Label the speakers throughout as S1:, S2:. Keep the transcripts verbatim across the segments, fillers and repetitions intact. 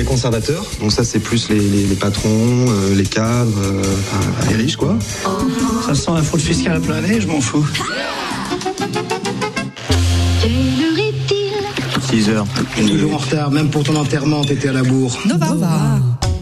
S1: les conservateurs. Donc ça, c'est plus les, les, les patrons, euh, les cadres, euh, enfin, les riches, quoi.
S2: Ça sent la fraude fiscale à plein nez, je m'en fous.
S1: six heures.
S2: Toujours en retard, même pour ton enterrement, t'étais à la bourre.
S3: Nova. Nova.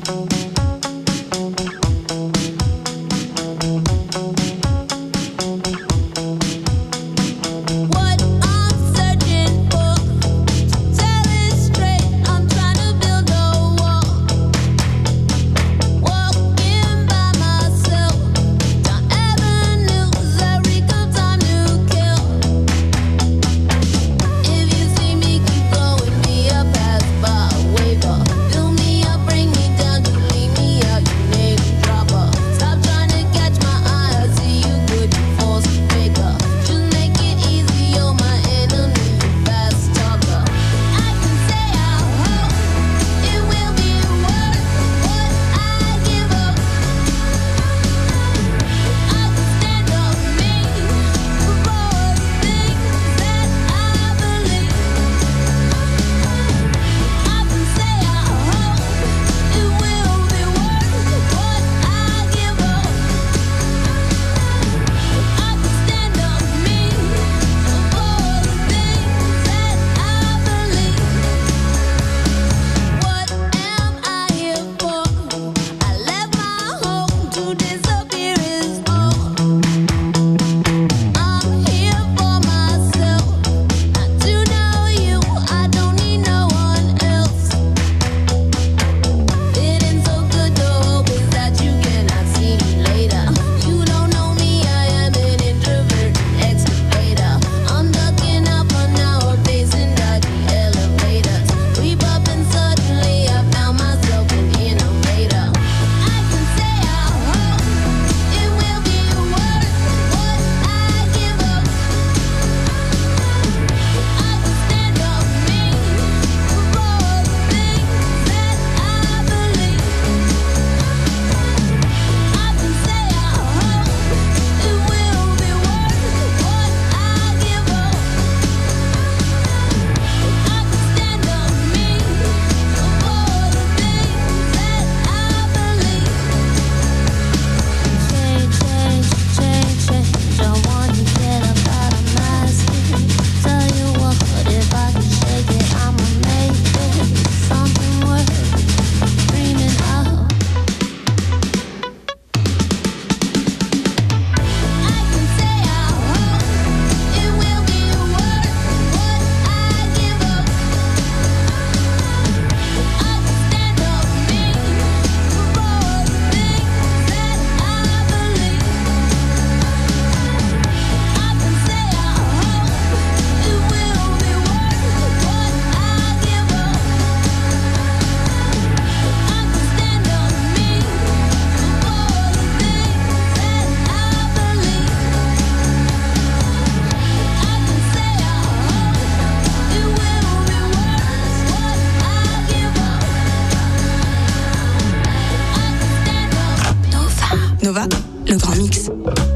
S3: Nova, le grand mix.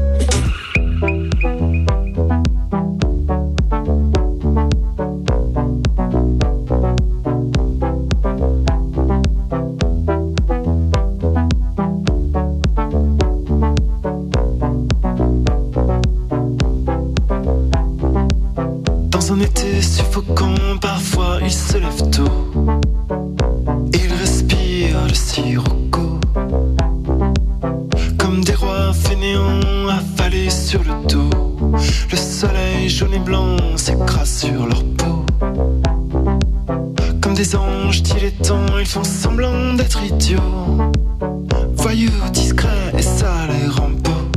S4: Dans un été suffocant, parfois il se lève tôt. Il respire le sirocco. Comme des rois fainéants affalés sur le dos. Le soleil jaune et blanc s'écrase sur leur peau. Comme des anges dilettants, ils font semblant d'être idiots. Voyous, discrets et sales et rampeaux.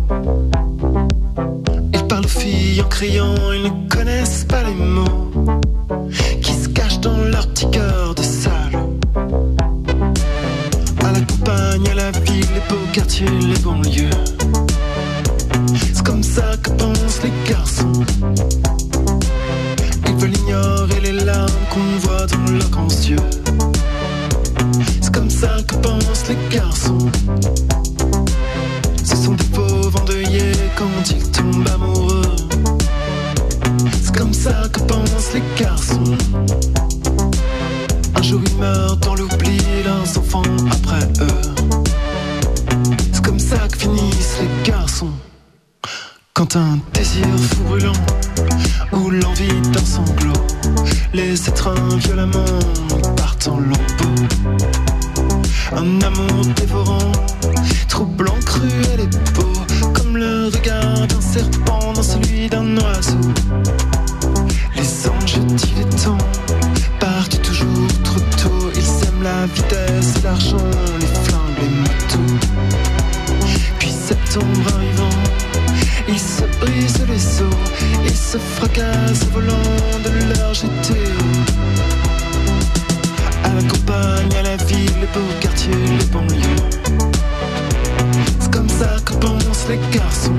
S4: Ils parlent aux filles en criant, ils ne connaissent pas les mots qui se cachent dans leur petit cœur de salauds. À la campagne, à la ville, les beaux quartiers, les banlieues. C'est comme ça que pensent les garçons. Ils veulent ignorer les larmes qu'on voit dans leurs grands yeux. C'est comme ça que pensent les garçons. Ce sont des pauvres endeuillés quand ils tombent amoureux. C'est comme ça que pensent les garçons. Un jour ils meurent dans l'oubli, Quand un désir fou brûlant ou l'envie d'un sanglot les étreint violemment partent en lambeaux. Un amour dévorant, troublant, cruel et beau, comme le regard d'un serpent dans celui d'un oiseau. Les anges dilettants partent toujours trop tôt. Ils aiment la vitesse et l'argent, les flingues, les motos. Puis septembre arrivant, ils se brisent les os, ils se fracassent au volant de leur G T O. À la campagne, à la ville, les beaux quartiers, les banlieues. C'est comme ça que pensent les garçons.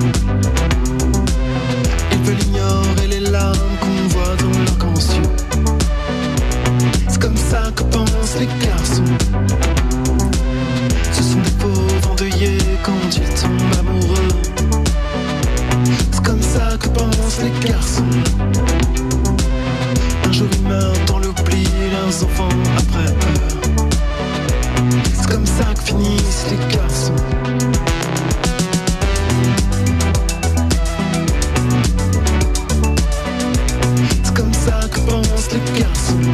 S4: Ils veulent ignorer les larmes qu'on voit dans leurs grands yeux. C'est comme ça que pensent les garçons. Ce sont des pauvres endeuillés quand ils tombent amoureux. C'est comme ça que pensent les garçons. Un jour ils meurent dans l'oubli, leurs enfants après eux. C'est comme ça que finissent les garçons. C'est comme ça que pensent les garçons.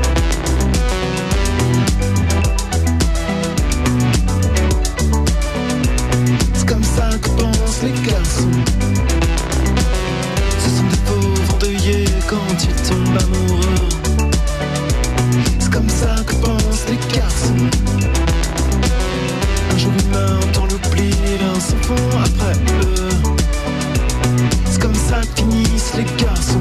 S4: C'est comme ça que pensent les garçons. Ce sont des pauvres endeuillés quand ils tombent amoureux. C'est comme ça que pensent les garçons. Un jour ils meurent dans l'oubli, leurs enfants après eux. C'est comme ça que finissent les garçons.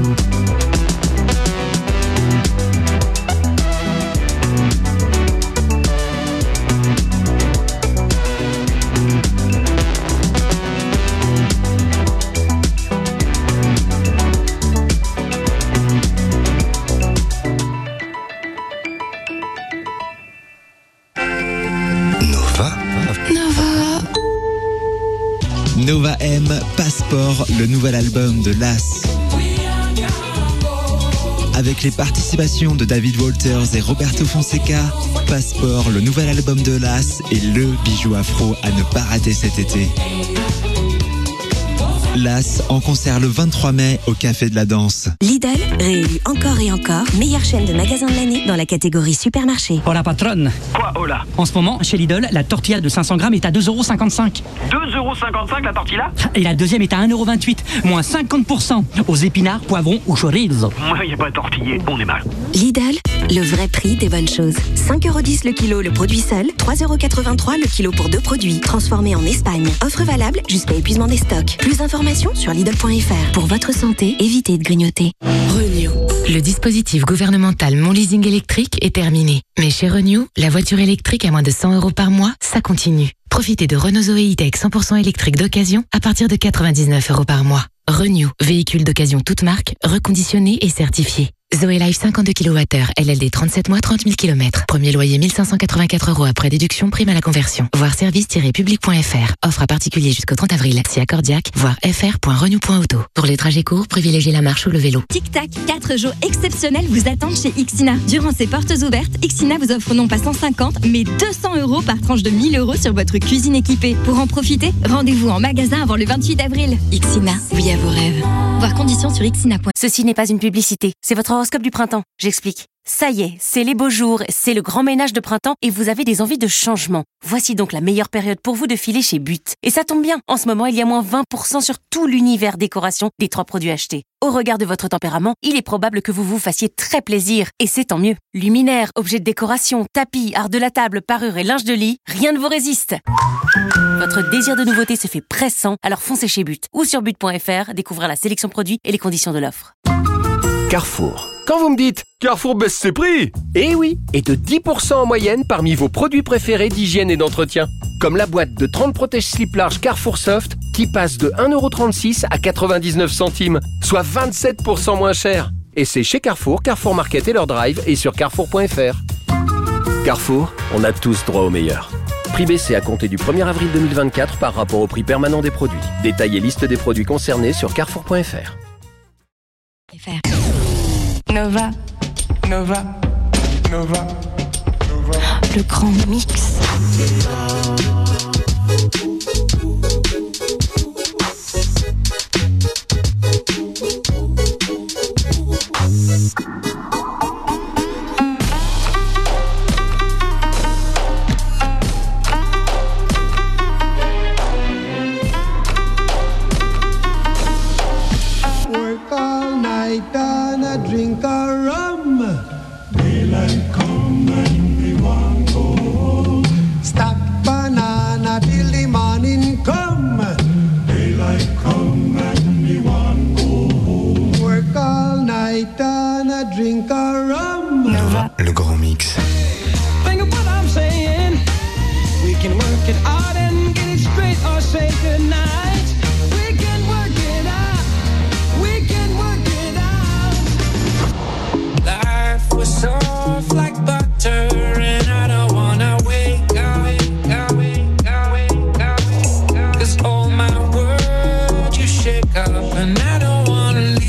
S5: Nova M, Passeport, le nouvel album de Las. Avec les participations de David Walters et Roberto Fonseca, Passeport, le nouvel album de Las est le bijou afro à ne pas rater cet été. Las en concert le vingt-trois mai au Café de la Danse.
S3: Lidl, réélu encore et encore, meilleure chaîne de magasins de l'année dans la catégorie supermarché.
S6: Hola patronne.
S7: Quoi, hola?
S6: En ce moment, chez Lidl, la tortilla de cinq cents grammes est à deux euros cinquante-cinq.
S7: deux euros cinquante-cinq la tortilla?
S6: Et la deuxième est à un euro vingt-huit, moins cinquante pour cent. Aux épinards, poivrons ou chorizo.
S7: Moi, y a pas tortillé, on est mal.
S3: Lidl, le vrai prix des bonnes choses. cinq euros dix le kilo le produit seul, trois euros quatre-vingt-trois le kilo pour deux produits. Transformés en Espagne. Offre valable jusqu'à épuisement des stocks. Plus d'informations sur Lidl point F R. Pour votre santé, évitez de grignoter.
S8: Renew. Le dispositif gouvernemental Mon Leasing électrique est terminé. Mais chez Renew, la voiture électrique à moins de cent euros par mois, ça continue. Profitez de Renault Zoé E-Tech cent pour cent électrique d'occasion à partir de quatre-vingt-dix-neuf euros par mois. Renew, véhicule d'occasion toute marque, reconditionné et certifié. Zoé Life cinquante-deux kilowattheures, L L D trente-sept mois, trente mille kilomètres. Premier loyer mille cinq cent quatre-vingt-quatre euros après déduction, prime à la conversion. Voir service tiret public point F R. Offre à particulier jusqu'au trente avril. Si accordiaque, voir f r point renew point auto. Pour les trajets courts, privilégiez la marche ou le vélo.
S9: Tic-tac, quatre jours exceptionnels vous attendent chez Ixina. Durant ces portes ouvertes, Ixina vous offre non pas cent cinquante, mais deux cents euros par tranche de mille euros sur votre cuisine équipée. Pour en profiter, rendez-vous en magasin avant le vingt-huit avril.
S3: Ixina, oui à vos rêves.
S9: Voir conditions sur ixina point f r.
S10: Ceci n'est pas une publicité, c'est votre horoscope du printemps. J'explique. Ça y est, c'est les beaux jours, c'est le grand ménage de printemps et vous avez des envies de changement. Voici donc la meilleure période pour vous de filer chez But. Et ça tombe bien, en ce moment il y a moins vingt pour cent sur tout l'univers décoration des trois produits achetés. Au regard de votre tempérament, il est probable que vous vous fassiez très plaisir, et c'est tant mieux. Luminaires, objets de décoration, tapis, art de la table, parures et linge de lit, rien ne vous résiste. Votre désir de nouveauté se fait pressant, alors foncez chez But ou sur but point F R, découvrir la sélection produits et les conditions de l'offre.
S11: Carrefour. Quand vous me dites Carrefour baisse ses prix, eh oui, et de dix pour cent en moyenne parmi vos produits préférés d'hygiène et d'entretien. Comme la boîte de trente protège-slip large Carrefour Soft qui passe de un euro trente-six à quatre-vingt-dix-neuf centimes, soit vingt-sept pour cent moins cher. Et c'est chez Carrefour, Carrefour Market et leur drive et sur carrefour point F R. Carrefour, on a tous droit au meilleur. Prix baissé à compter du premier avril deux mille vingt-quatre par rapport au prix permanent des produits. Détail et liste des produits concernés sur carrefour point F R.
S12: Nova, Nova, Nova, Nova.
S3: Le grand mix.
S13: night and a drink of rum. Daylight come and we want go home. Stack banana till the morning come. Daylight come and we want go home. Work all night and a drink of rum.
S5: Nova, le grand mix.
S14: Think of what I'm saying. We can work it out and get it straight or say goodnight. We can work it out. We can work it out. Life was soft like butter, and I don't wanna wake up, wake up, wake up, wake up, wake up. 'Cause all my words you shake up, and I don't wanna leave.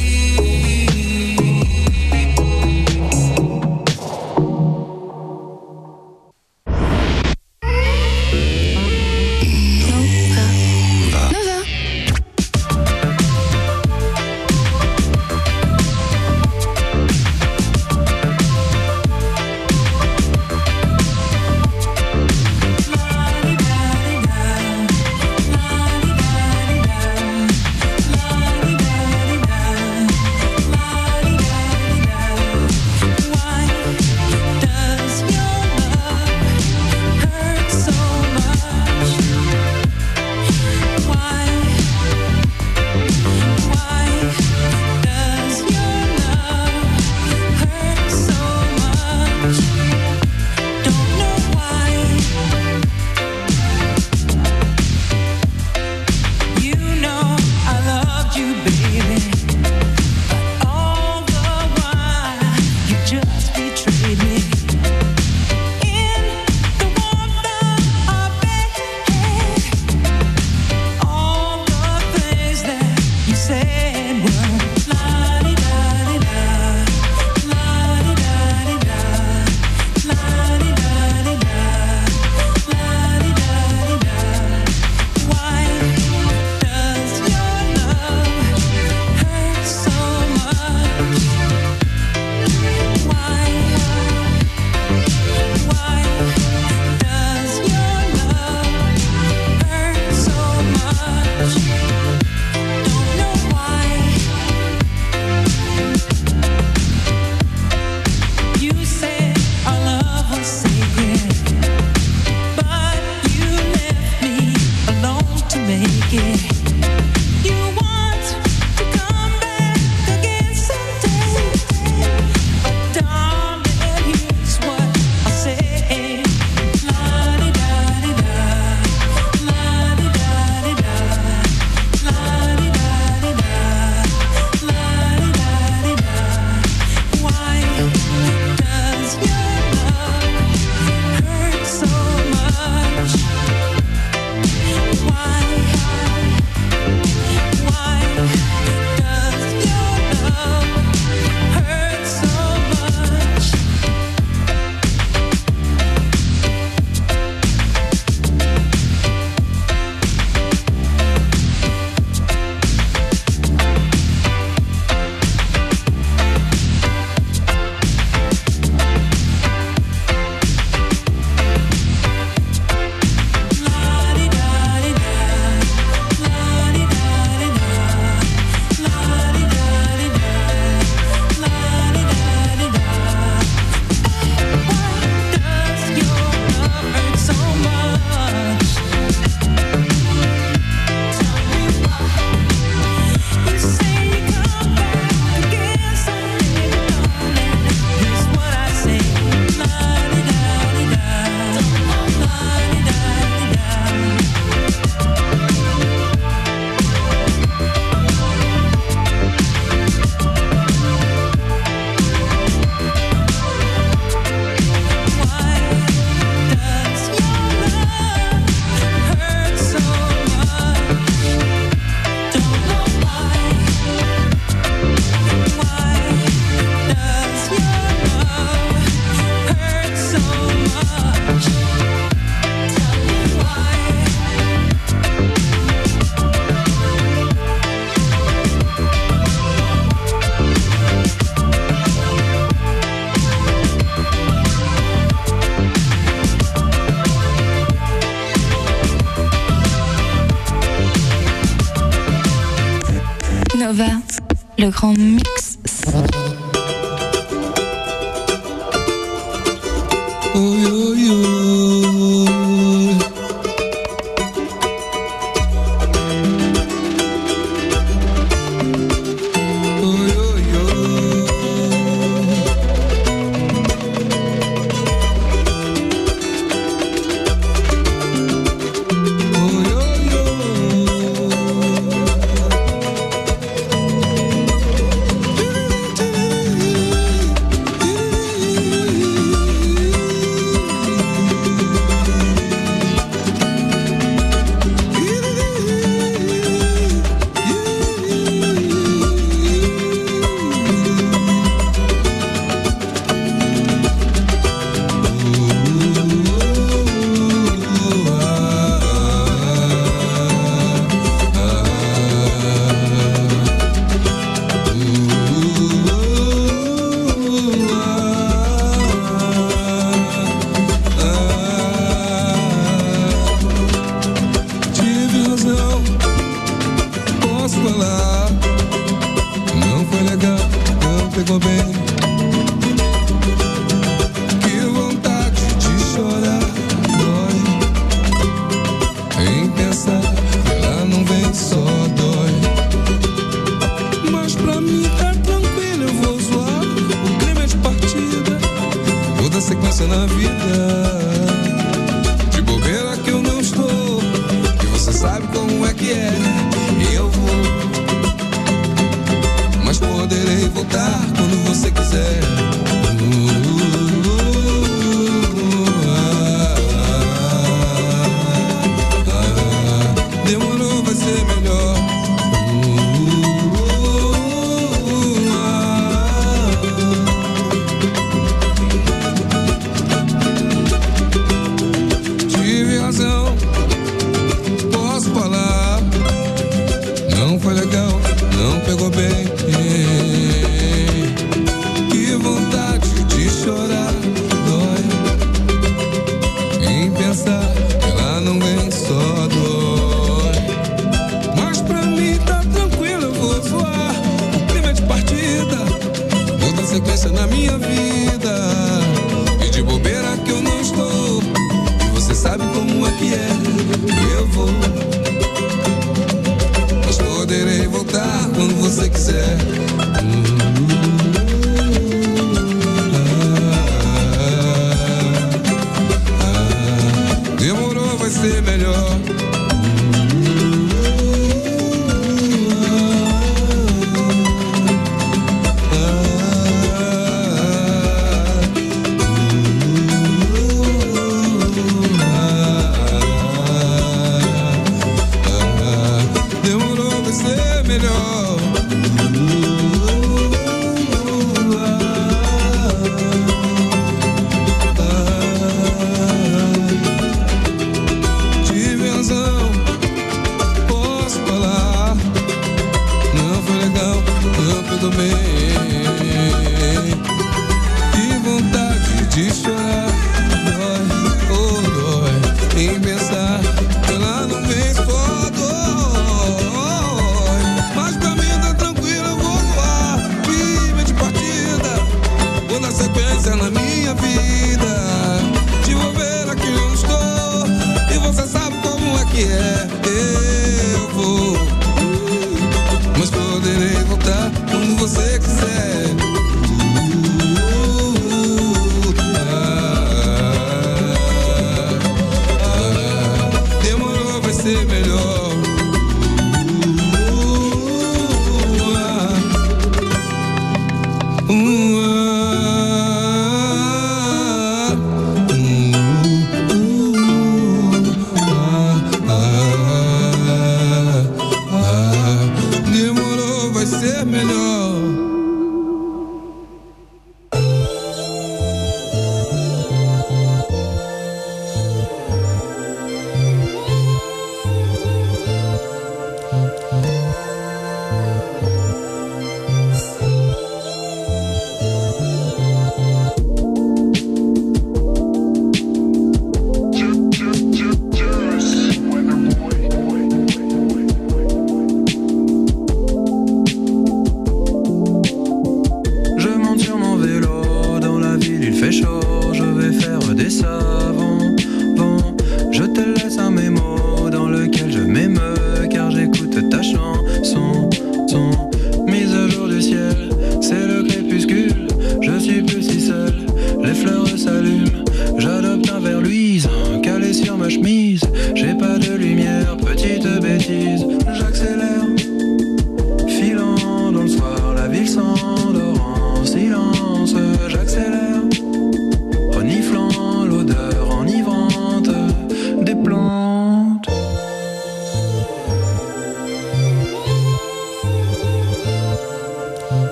S15: Nova, le grand mix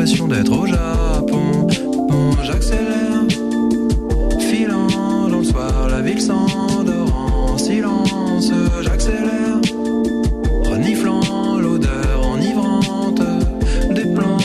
S4: l'impression d'être au Japon. Bon, j'accélère, filant dans le soir, la ville s'endort en silence. J'accélère, reniflant l'odeur enivrante des plans.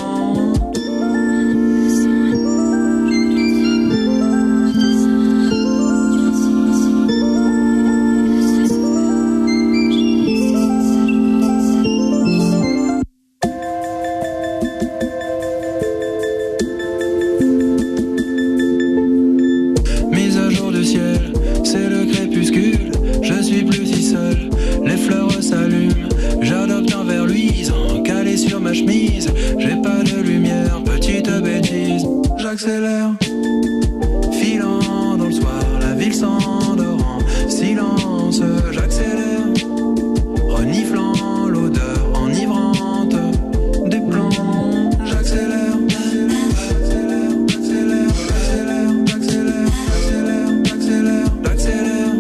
S4: J'accélère, filant dans le soir, la ville s'endort en silence. J'accélère, reniflant l'odeur enivrante des plans. J'accélère, j'accélère, j'accélère, j'accélère, j'accélère, j'accélère, j'accélère,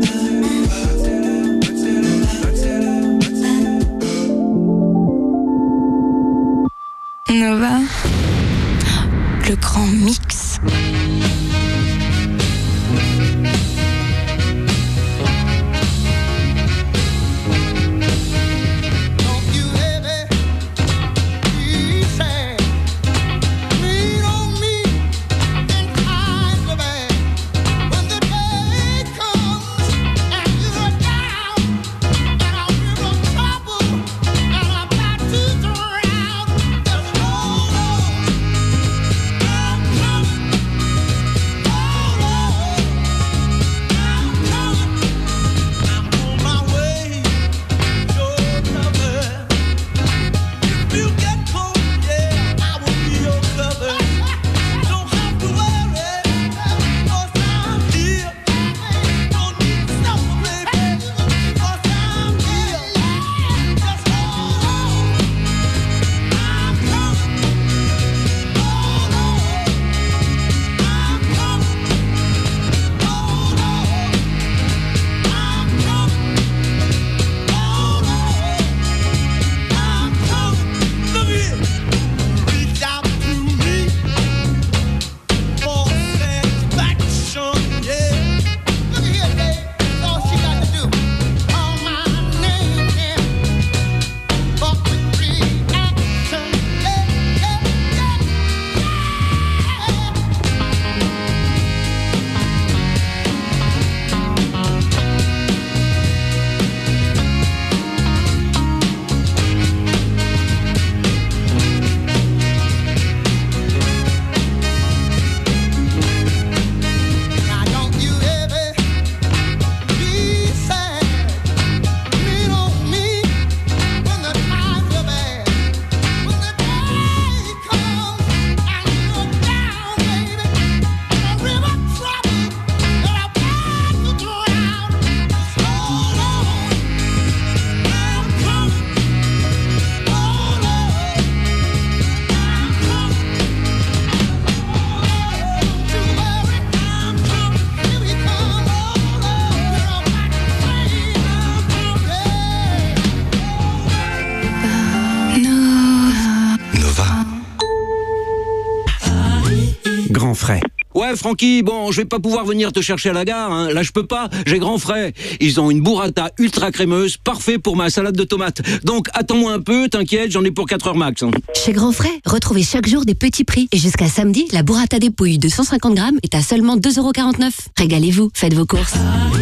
S4: j'accélère, j'accélère.
S12: Nova, le grand mix.
S15: Grand Frais.
S16: Ouais, Francky, bon, je vais pas pouvoir venir te chercher à la gare, hein. Là je peux pas, j'ai Grand Frais. Ils ont une burrata ultra crémeuse, parfait pour ma salade de tomates. Donc attends-moi un peu, t'inquiète, j'en ai pour quatre heures max. Hein.
S17: Chez Grand Frais, retrouvez chaque jour des petits prix. Et jusqu'à samedi, la burrata des pouilles de cent cinquante grammes est à seulement deux euros quarante-neuf. Régalez-vous, faites vos courses.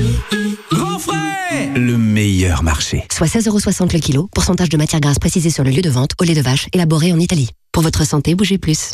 S15: Grand Frais, le meilleur marché.
S17: Soit seize euros soixante le kilo, pourcentage de matière grasse précisé sur le lieu de vente, au lait de vache, élaboré en Italie. Pour votre santé, bougez plus.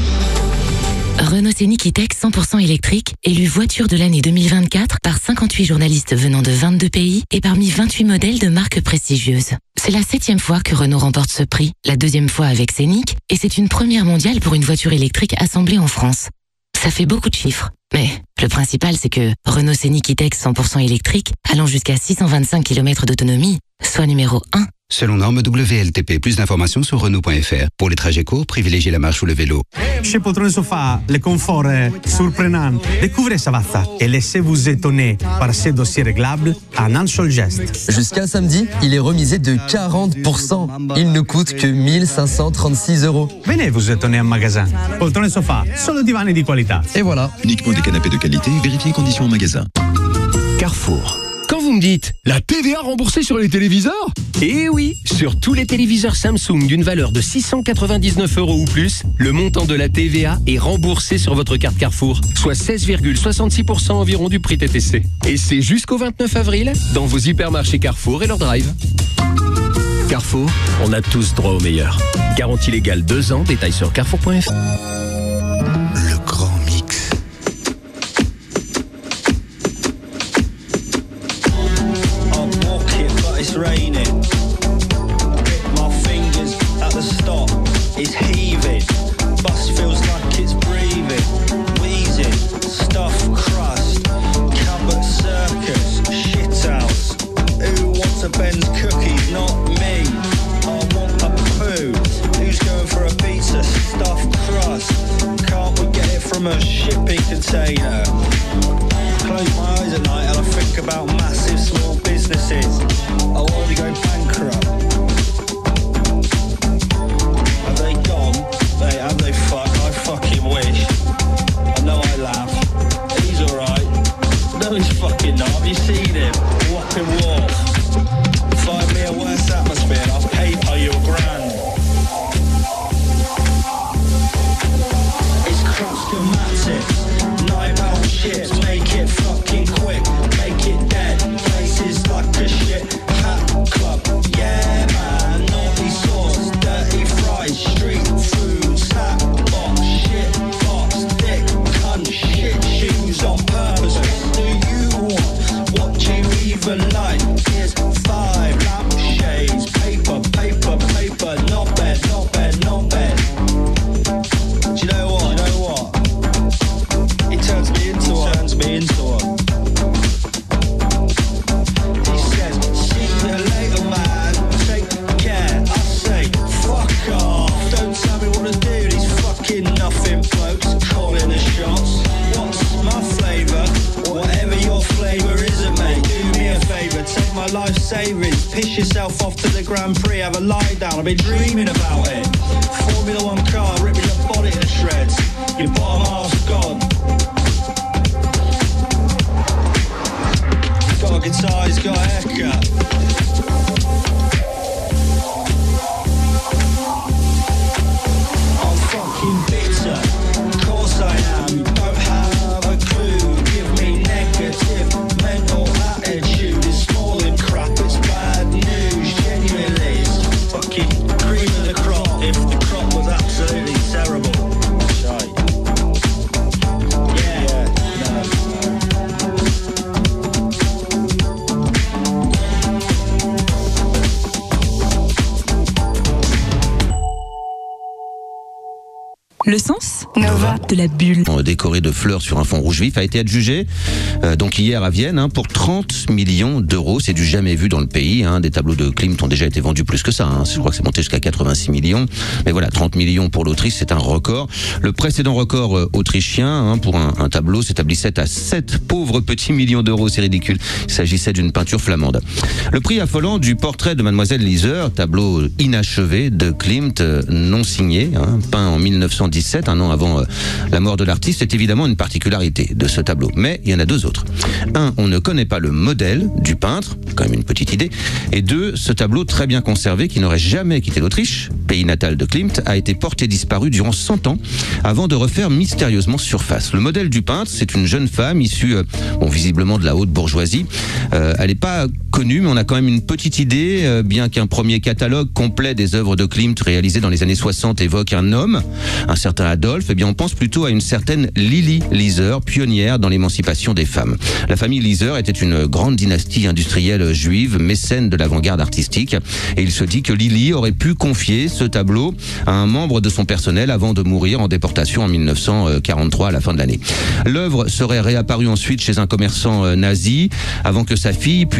S8: Renault Scénic E-Tech cent pour cent électrique, élu voiture de l'année deux mille vingt-quatre par cinquante-huit journalistes venant de vingt-deux pays et parmi vingt-huit modèles de marques prestigieuses. C'est la septième fois que Renault remporte ce prix, la deuxième fois avec Scénic, et c'est une première mondiale pour une voiture électrique assemblée en France. Ça fait beaucoup de chiffres, mais le principal c'est que Renault Scénic E-Tech cent pour cent électrique, allant jusqu'à six cent vingt-cinq kilomètres d'autonomie, soit numéro un.
S18: Selon norme W L T P, plus d'informations sur Renault point F R. Pour les trajets courts, privilégiez la marche ou le vélo. Chez Poltrone Sofa, le confort est surprenant. Découvrez Savazza et laissez-vous étonner par ses dossiers réglables en un seul geste.
S19: Jusqu'à samedi, il est remisé de quarante pour cent. Il ne coûte que mille cinq cent trente-six euros.
S18: Venez vous étonner en magasin. Poltrone Sofa, solo divani di qualità.
S19: Et voilà.
S15: Uniquement des canapés de qualité, vérifiez conditions en magasin.
S11: Carrefour. Quand vous me dites la T V A remboursée sur les téléviseurs? Eh oui, sur tous les téléviseurs Samsung d'une valeur de six cent quatre-vingt-dix-neuf euros ou plus, le montant de la T V A est remboursé sur votre carte Carrefour, soit seize virgule soixante-six pour cent environ du prix T T C. Et c'est jusqu'au vingt-neuf avril dans vos hypermarchés Carrefour et leur drive. Carrefour, on a tous droit au meilleur. Garantie légale deux ans, détails sur carrefour point f r.
S15: Le grand mix.
S20: It's raining. My fingers at the stop. It's heaving. Bus feels like it's breathing. Wheezing. Stuffed crust. Cabot circus. Shithouse. Who wants a Ben's cookies? Not me. I want a poo. Who's going for a pizza? Stuffed crust. Can't we get it from a shipping container? Close my eyes at night and I think about massive small businesses. I want to go bankrupt. Have they gone? They have they fuck? I fucking wish. I know I laugh. He's alright. No, he's fucking not. Have you seen him? Whopping walk. Find me a worse atmosphere and I'll PayPal you a grand. It's cross schematics. Night out ships. Make it fucking quick. Make it dead. Places like a shit hat club. Yeah, man. Naughty sauce. Dirty fries. Street food. Snap box. Shit box. Dick cunt. Shit shoes on purpose. What do you want? What do you even like? Here's five lampshades. Paper, paper, paper. Not bad, not bad, not bad. Do you know what? Do you know what? It turns me into one. Turns me into one. He says, see you later, man. Take care. I say, fuck off. Don't tell me what to do. These fucking nothing blokes calling the shots. What's my flavour? Whatever your flavour isn't, mate. Do me a favour. Take my life savings. Piss yourself off to the Grand Prix. Have a lie down. I've been dreaming about it. Formula One car, ripping your body to shreds. Your bottom half's gone. Got a guitar, he's got a haircut. I'm fucking bitter. Of course I am. You don't have a clue. Give me negative mental attitude. It's small and crap. It's bad news. Genuinely, it's fucking cream of the crop. If the crop was absolutely terrible. Shite. Yeah, yeah, no.
S21: Le sens Nova de la bulle.
S22: Décoré de fleurs sur un fond rouge vif a été adjugé euh, donc hier à Vienne hein, pour trente millions d'euros. C'est du jamais vu dans le pays. Hein. Des tableaux de Klimt ont déjà été vendus plus que ça. Hein. Je crois que c'est monté jusqu'à quatre-vingt-six millions. Mais voilà, trente millions pour l'Autriche, c'est un record. Le précédent record euh, autrichien hein, pour un, un tableau s'établissait à sept pauvres petits millions d'euros. C'est ridicule. Il s'agissait d'une peinture flamande. Le prix affolant du portrait de Mademoiselle Lieser, tableau inachevé de Klimt, euh, non signé, hein, peint en mille neuf cent dix-sept, un an avant euh, la mort de l'artiste, est évidemment une particularité de ce tableau. Mais il y en a deux autres. Un, on ne connaît pas le modèle du peintre, quand même une petite idée. Et deux, ce tableau très bien conservé, qui n'aurait jamais quitté l'Autriche, pays natal de Klimt, a été porté disparu durant cent ans, avant de refaire mystérieusement surface. Le modèle du peintre, c'est une jeune femme issue, euh, bon, visiblement de la haute bourgeoisie. Euh, elle n'est pas connue, mais on a quand même une petite idée, euh, bien qu'un premier catalogue complet des œuvres de Klimt réalisées dans les années soixante évoque un homme, un certain Adolphe, eh bien on pense plutôt à une certaine Lili Lieser, pionnière dans l'émancipation des femmes. La famille Lieser était une grande dynastie industrielle juive, mécène de l'avant-garde artistique, et il se dit que Lili aurait pu confier ce tableau à un membre de son personnel avant de mourir en déportation en mille neuf cent quarante-trois à la fin de l'année. L'œuvre serait réapparue ensuite chez un commerçant nazi, avant que sa fille, puis des parents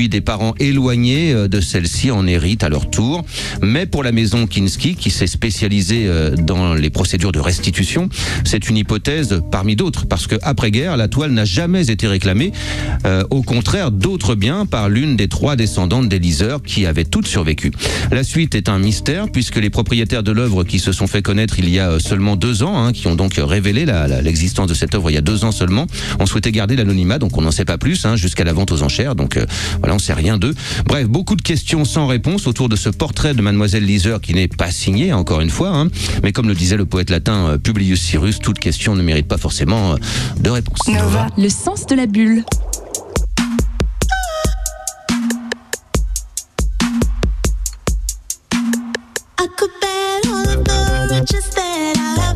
S22: parents éloignés euh, de celle-ci en héritent à leur tour. Mais pour la maison Kinski, qui s'est spécialisée euh, dans les procédures de restitution, c'est une hypothèse parmi d'autres, parce que après-guerre, la toile n'a jamais été réclamée, euh, au contraire d'autres biens, par l'une des trois descendantes des liseurs qui avaient toutes survécu. La suite est un mystère, puisque les propriétaires de l'œuvre qui se sont fait connaître il y a seulement deux ans, hein, qui ont donc révélé la, la, l'existence de cette œuvre il y a deux ans seulement, ont souhaité garder l'anonymat, donc on n'en sait pas plus, hein, jusqu'à la vente aux enchères, donc euh, voilà, on sait rien d'eux. Bref, beaucoup de questions sans réponse autour de ce portrait de Mademoiselle Liseur qui n'est pas signé, encore une fois, hein, mais comme le disait le poète latin euh, Publius Cyrus, toute question ne mérite pas forcément euh, de réponse.
S21: Nova. Le sens de la bulle.
S1: I could bet all of the riches that I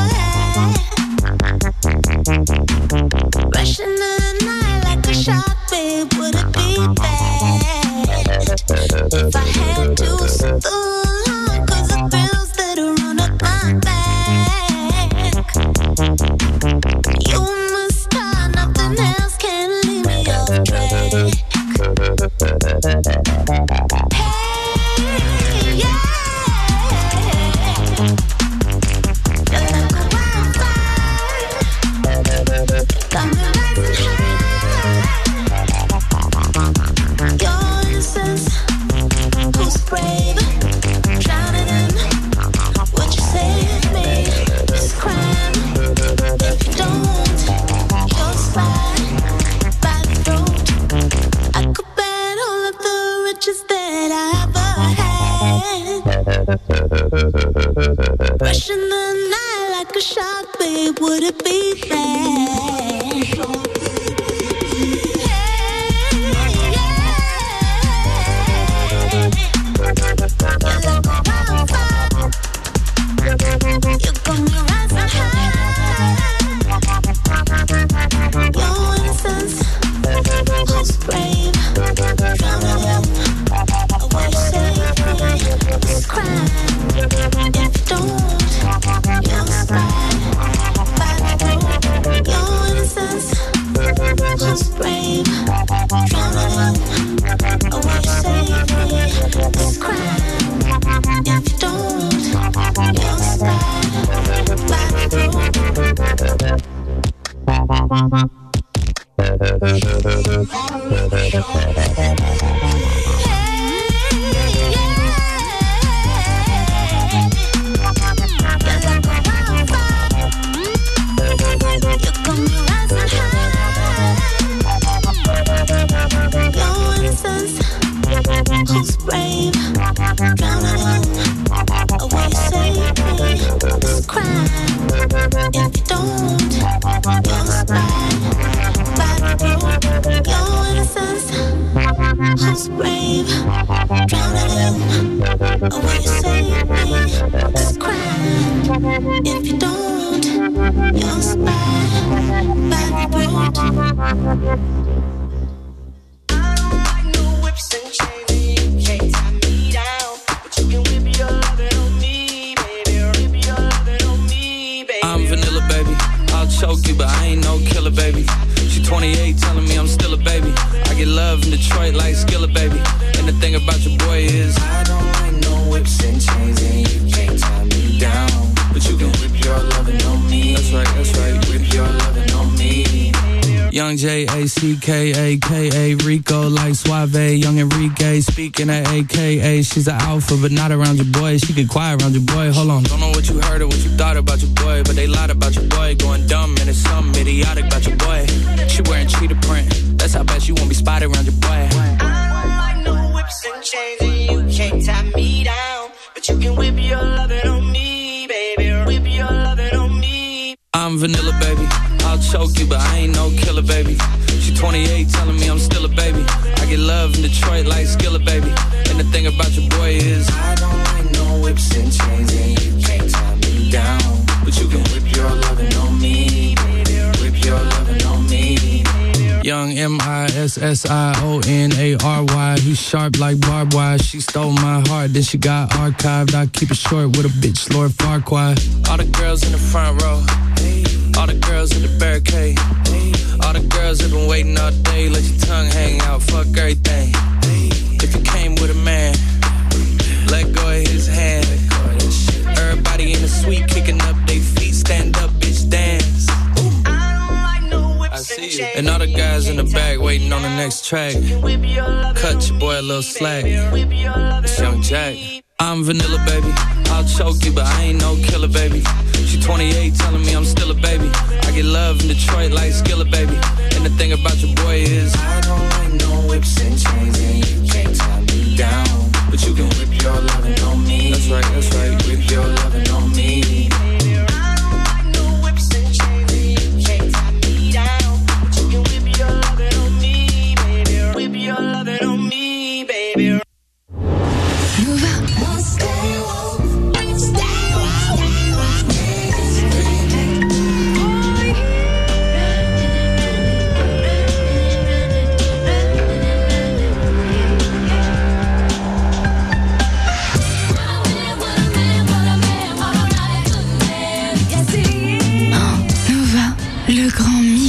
S1: ever had. Rushing in the night like a shark, babe, would it be bad if I had to sit alone? Cause the thrills that run up my back, you must have nothing else can leave me off track. Hey, yeah. Rushing the night like a shark, babe, would it be bad? You got me rising high. Your innocence, who's brave, drowning in a way to save me. This crime, if you don't, you'll slide by through. Your innocence, who's brave, drowning in a way to save me. This crime, if you don't, you'll slide by through. Who's brave, drowning in a way to save me. This crime, if you don't, you'll slide by through. Your innocence, who's brave, drowning in a way to save me. This crime, if you don't, you'll slide by through.
S2: Choke you, but I ain't no killer, baby. She twenty-eight, telling me I'm still a baby. I get love in Detroit like Skilla, baby. And the thing about your boy is I don't like no whips and chains, and you can't tie me down. But you can whip your lovin' on me. That's right, that's right. Whip your lovin' on me. Young J A C K A K A Rico like Suave, young Enrique speaking at A K A. She's an alpha but not around your boy. She get quiet around your boy. Hold on, don't know what you heard or what you thought about your boy, but they lied about your boy. Going dumb and it's something idiotic about your boy. She wearing cheetah print. That's how bad she won't be spotted around your boy. I don't like no whips and chains, and you can't tie me down. But you can whip your lovin' on me, baby. Whip your lovin' on me. I'm vanilla, baby. I'll choke you, but I ain't no killer, baby. She twenty-eight, telling me I'm still a baby. I get love in Detroit like Skilla, baby. And the thing about your boy is I don't like no whips and chains, and you can't tie me down. But you can whip your lovin' on me, baby. Whip your lovin' on me. Young M I S S I O N A R Y. He's sharp like barbed wire. She stole my heart, then she got archived. I keep it short with a bitch, Lord Farquaad. All the girls in the front row, all the girls in the barricade, all the girls have been waiting all day. Let your tongue hang out, fuck everything. waiting on the next track. Cut your boy a little slack. It's Young Jack. I'm vanilla, baby. I'll choke you, but I ain't no killer, baby. She twenty-eight, telling me I'm still a baby. I get love in Detroit like Skillet, baby. And the thing about your boy is I don't like no whips and chains, and you can't tie me down. But you can whip your lovin' on me. That's right, that's right. Whip your lovin' on me. I don't like no whips and chains, and you can't tie me down. But you can whip your lovin' on me, baby. Whip your lovin' on me, baby.
S21: Le grand mix.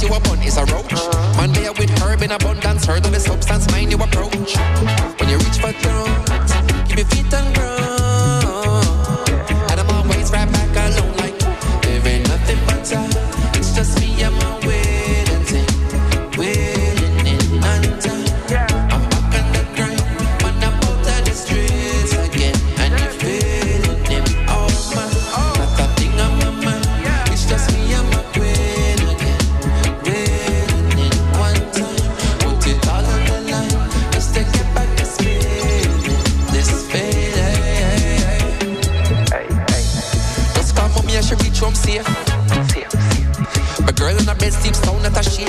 S6: you a bun is a roach. Man there with herb in abundance, heard of the substance, mind you approach. When you reach for thrones, keep your feet on ground. And I'm always right back alone like there ain't nothing but time. It's just me and my waiting thing, waiting in time. I'm back on the grind, when I'm out of the streets again, and you're feeling him. Oh man, not a thing on my mind. It's just me and my queen again, waiting in one time. Put it all on the line, just to get back this feeling, this feeling. Just call mommy and she reach home safe. My girl in her bed sleep sound not a shake.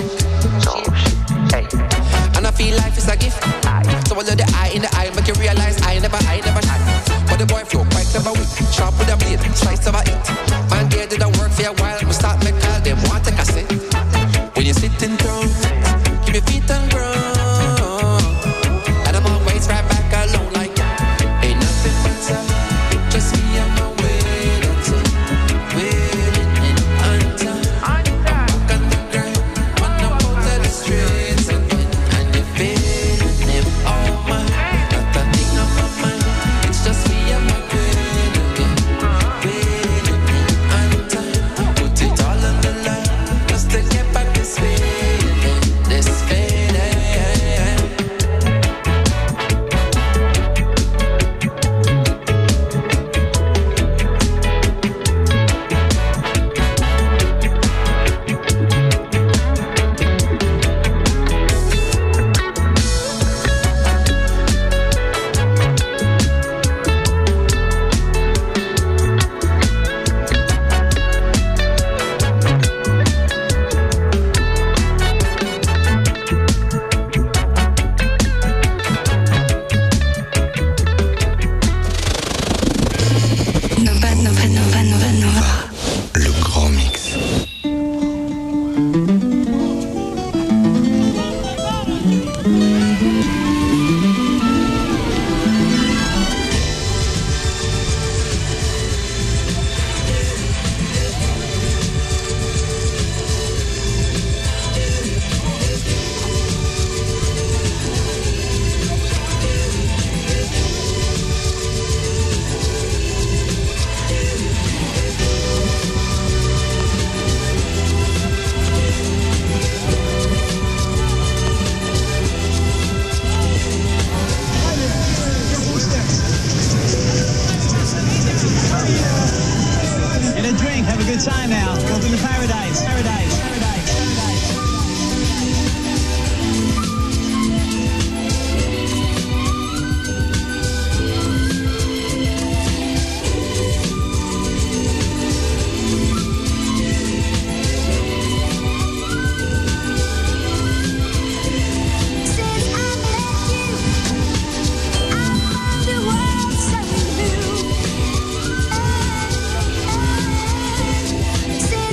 S6: And I feel life is a gift. So I love the eye in the eye, make you realize I never, I never shy. But the boy flow quite clever with sharp with a blade, slice of a it. Man there did a work for a while, we start make call them want to cassette. When you sit in throne, keep your feet on ground. And I'm always right back alone like ain't nothing but time. Just me and my waiting thing, waiting in on time. I'm back on the grind, when I'm out of the streets again, and you're feeling him. Oh my, not a thing on my mind. It's just me and my queen again, waiting in on time. Put it all on the line, just to get back this feeling, this feeling.
S12: Nova, Nova, Nova, Nova, Nova.
S15: Le grand mix.
S7: Get a drink, have a good time now. Welcome to paradise, paradise, paradise, paradise.
S1: Since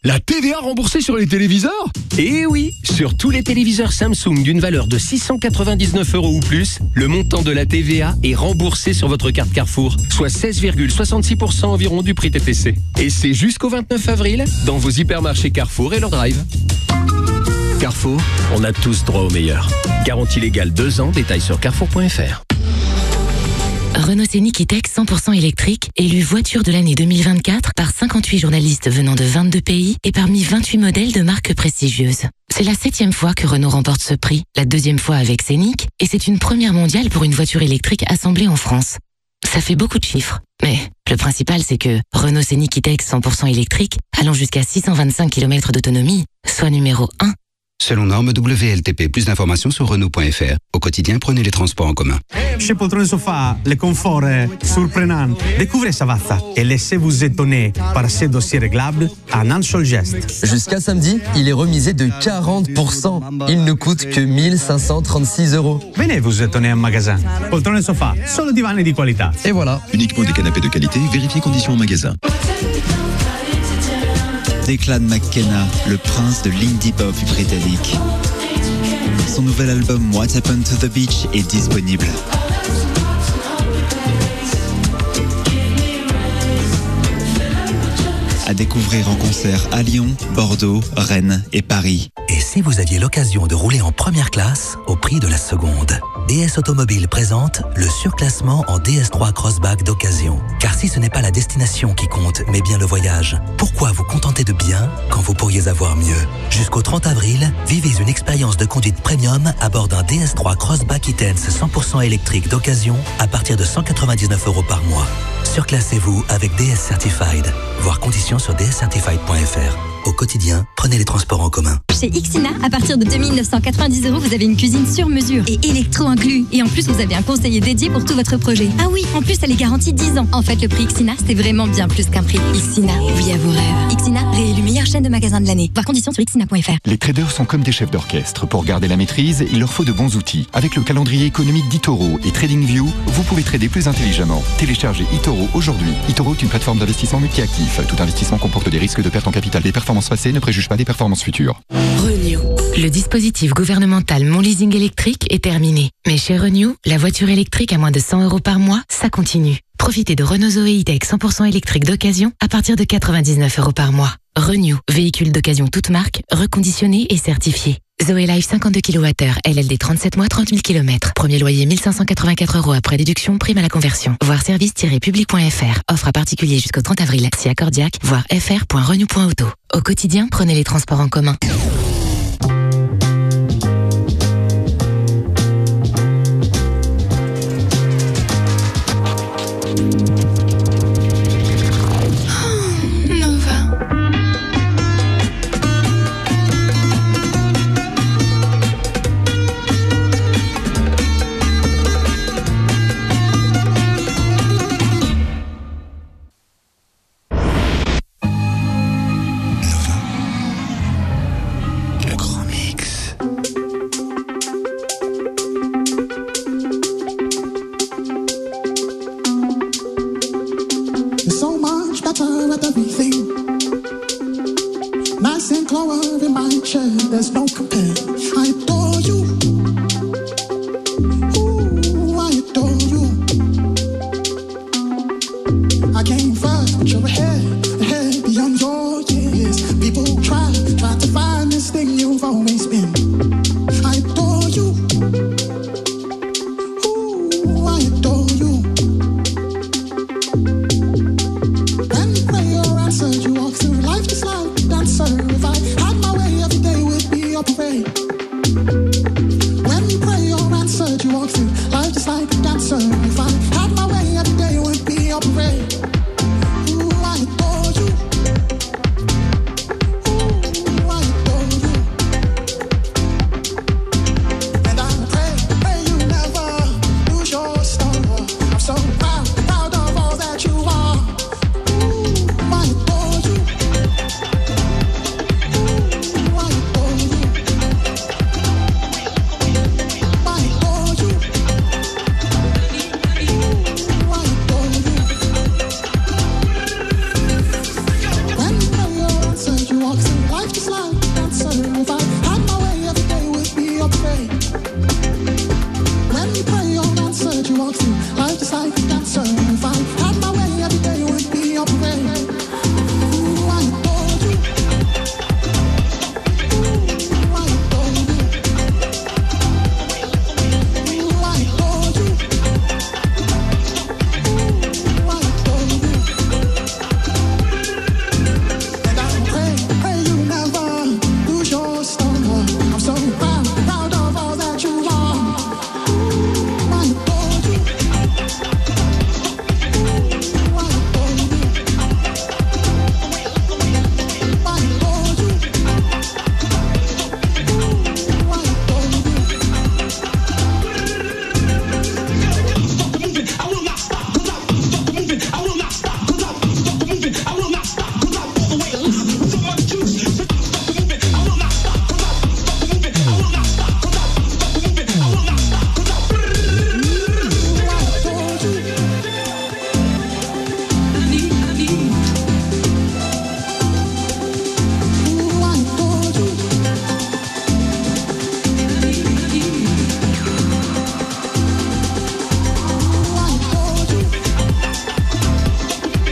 S11: La T V A remboursée sur les téléviseurs? Eh oui, sur tous les téléviseurs Samsung d'une valeur de six cent quatre-vingt-dix-neuf euros ou plus, le montant de la T V A est remboursé sur votre carte Carrefour, soit seize virgule soixante-six pour cent environ du prix T T C. Et c'est jusqu'au vingt-neuf avril dans vos hypermarchés Carrefour et leur drive. Carrefour, on a tous droit au meilleur. Garantie légale deux ans, détails sur carrefour point f r.
S8: Renault Scénic E-Tech cent pour cent électrique, élu voiture de l'année deux mille vingt-quatre par cinquante-huit journalistes venant de vingt-deux pays et parmi vingt-huit modèles de marques prestigieuses. C'est la septième fois que Renault remporte ce prix, la deuxième fois avec Scénic, et c'est une première mondiale pour une voiture électrique assemblée en France. Ça fait beaucoup de chiffres, mais le principal c'est que Renault Scénic E-Tech cent pour cent électrique, allant jusqu'à six cent vingt-cinq kilomètres d'autonomie, soit numéro un.
S9: Selon norme W L T P, plus d'informations sur Renault point f r. Au quotidien, prenez les transports en commun.
S18: Chez Poltrone Sofa, le confort est surprenant. Découvrez Savazza et laissez-vous étonner par ces dossiers réglables en un seul geste.
S19: Jusqu'à samedi, il est remisé de quarante pour cent. Il ne coûte que mille cinq cent trente-six euros.
S18: Venez vous étonner en magasin. Poltrone Sofa, solo divani di qualità.
S19: Et voilà.
S5: Uniquement des canapés de qualité, vérifiez conditions en magasin. Declan McKenna, le prince de l'indie pop britannique. Son nouvel album What Happened to the Beach est disponible. À découvrir en concert à Lyon, Bordeaux, Rennes et Paris.
S10: Et si vous aviez l'occasion de rouler en première classe au prix de la seconde? D S Automobile présente le surclassement en D S trois Crossback d'occasion. Car si ce n'est pas la destination qui compte, mais bien le voyage, pourquoi vous contenter de bien quand vous pourriez avoir mieux? Jusqu'au trente avril, vivez une expérience de conduite premium à bord d'un D S trois Crossback E-Tense cent pour cent électrique d'occasion à partir de cent quatre-vingt-dix-neuf euros par mois. Surclassez-vous avec D S Certified. Voir conditions sur d s certified point f r. Au quotidien, prenez les transports en commun.
S23: Chez Ixina, à partir de deux mille neuf cent quatre-vingt-dix euros, vous avez une cuisine sur mesure et électro inclus. Et en plus, vous avez un conseiller dédié pour tout votre projet. Ah oui, en plus, elle est garantie dix ans. En fait, le prix Ixina, c'est vraiment bien plus qu'un prix. Ixina, oui à vos rêves. Ixina, réélu meilleure chaîne de magasins de l'année. Voir conditions sur ixina point f r.
S24: Les traders sont comme des chefs d'orchestre. Pour garder la maîtrise, il leur faut de bons outils. Avec le calendrier économique d'eToro et TradingView, vous pouvez trader plus intelligemment. Téléchargez eToro aujourd'hui. eToro est une plateforme d'investissement multi-actif. Tout investissement comporte des risques de perte en capital. Les performances passées ne préjugent pas des performances futures.
S8: Renew. Le dispositif gouvernemental Mon Leasing électrique est terminé. Mais chez Renew, la voiture électrique à moins de cent euros par mois, ça continue. Profitez de Renault Zoé E-Tech cent pour cent électrique d'occasion à partir de quatre-vingt-dix-neuf euros par mois. Renew, véhicule d'occasion toute marque, reconditionné et certifié. Zoé Life cinquante-deux kilowattheures, L L D trente-sept mois, trente mille kilomètres. Premier loyer mille cinq cent quatre-vingt-quatre euros après déduction, prime à la conversion. Voir service tiret public point f r. Offre à particulier jusqu'au trente avril. Si accordiaque, voir f r point renew point auto. Au quotidien, prenez les transports en commun.
S13: So much better at everything. Nice and clover in my chair, there's no compare. I adore you. Ooh, I adore you. I came first, but you're ahead, ahead beyond your years. People try, try to find this thing you've always been. I adore you. Ooh, I adore you. You walk through life just like a dancer. If I had my way, every day would be a parade. tight.